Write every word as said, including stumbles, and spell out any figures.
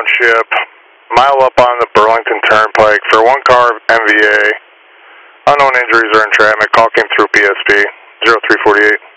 Township, mile up on the Burlington Turnpike for one car M V A. Unknown injuries are in traffic. Call came through P S P, zero three four eight.